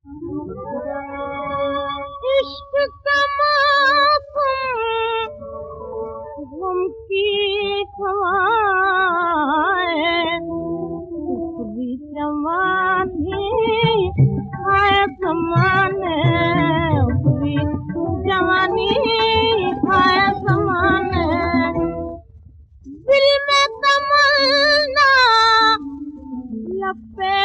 इश्क का मौसम गम की हवाएं पूरी जवानी आए ज़माने पूरी जवानी आए ज़माने दिल में तमन्ना लपे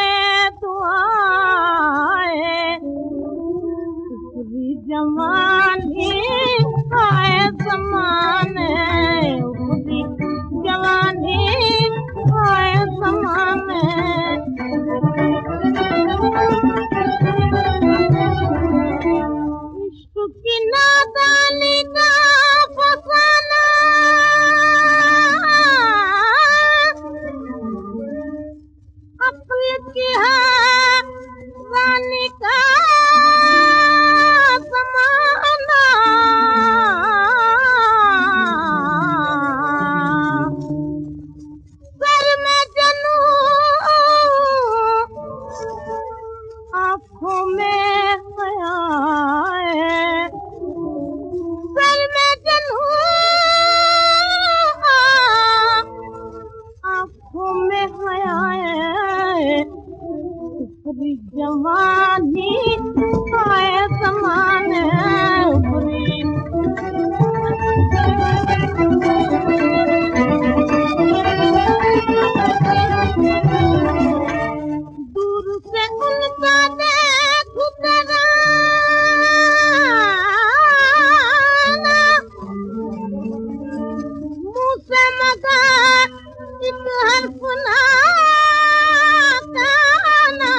दुआएं पूरी जवानी आए ज़माने पूरी जवानी आए ज़माने इश्क की नादानी का फसाना अक्ल की हैरानी का ज़माना सर में जनूं आँखों में हयाएं सर में जनूं आँखों में हयाएं पूरी जवानी आए ज़माने पूरी दूर से उनका देख तराना मुँह से मगर एक हर्फ ना कहना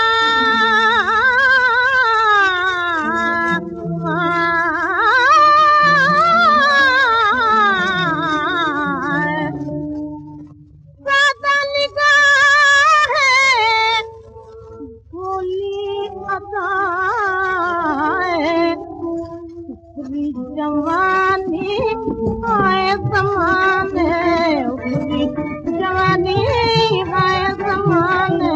सादा निगाह है भोली अदाएं पूरी जवानी आए ज़माने पूरी जवानी आए ज़माने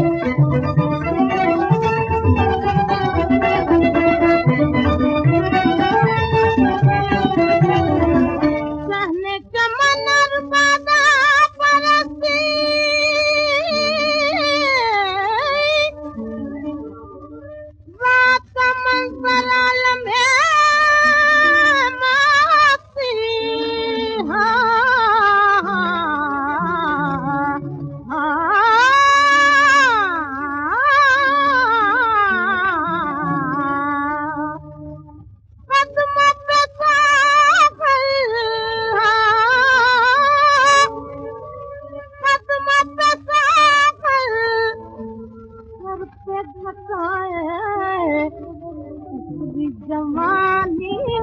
सहने का मनर बादा परस्ती रात का मंजर आलम है मस्ती कदम पे साफल कदम पे साफल सर पे झकाए पूरी जवानी